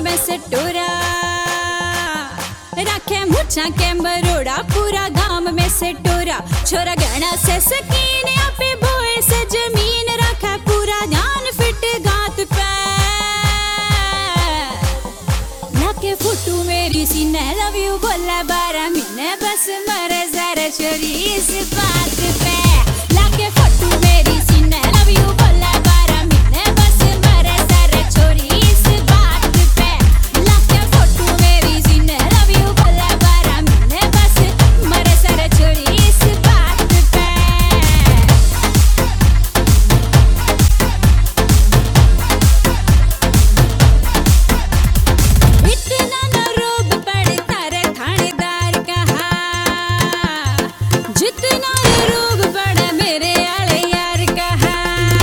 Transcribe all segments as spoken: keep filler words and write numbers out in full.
में से टोरा रखे मुछा के बरोड़ा पूरा गांव में से टोरा छोरा गहना से सकीन आपे बोए से जमीन रखा पूरा ध्यान फिट गात पे लाके फोटू मेरी सी ने लव यू बोला बारह महीने बस मरे जरा छोरी इस बात पे लाके फोटू मेरी सी ने लव यू बोला बारह महीने बस मरे जरा छोरी इस बात पे लाके फोटू मेरी सी ने लव यू बोला बारह महीने बस मरे जरा छोरी इस बात पे इतना न रोब पड़ता रे थानेदार कहा जितना रोब पड़ा मेरे आले यार कहा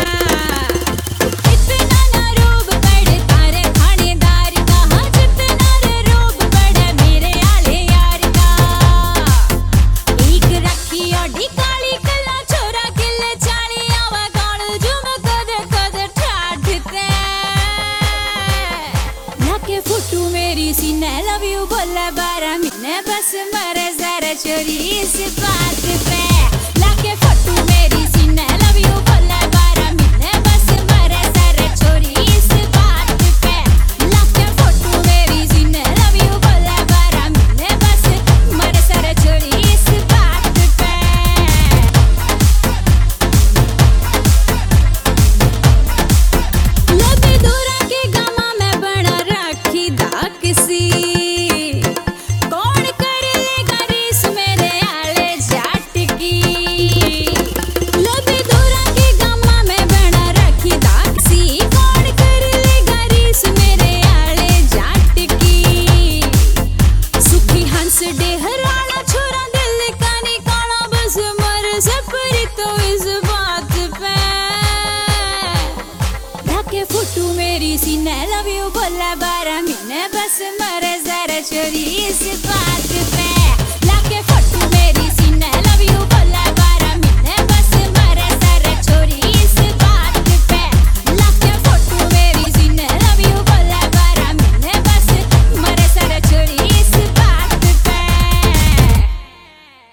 इतना न रोब पड़ता रे थानेदार कहा जितना रोब पड़ा मेरे आले यार का एक रखी ओडी काली कला छोरा किले चाली आवा गाल जुम कद कद ठाठते लाके फोटू मेरी सी ने लव यू बोला बारह महीने बस मरे जरा छोरी इस बात पे लाके फोटू मेरी सी ने लव यू बोला बारह महीने बस मरे जरा छोरी इस बात पे लाके फोटू मेरी सी ने लव यू बोला बारह महीने बस मरे जरा छोरी इस बात पे लबे दूरा के गामा में बना राखी दा किसी कौन कर लेगा रीस मेरे आले जाट की लबे दूरा के गामा में बना राखी दा किसी कौन कर लेगा रीस मेरे आले जाट की सुखी हंस डेहराना छोरा दिल का निकाला बस मर सपरी तो इस बात पे लाके फोटू मेरी सी ने लव यू बोला बारह महीने बस मरे जरा छोरी इस बात पे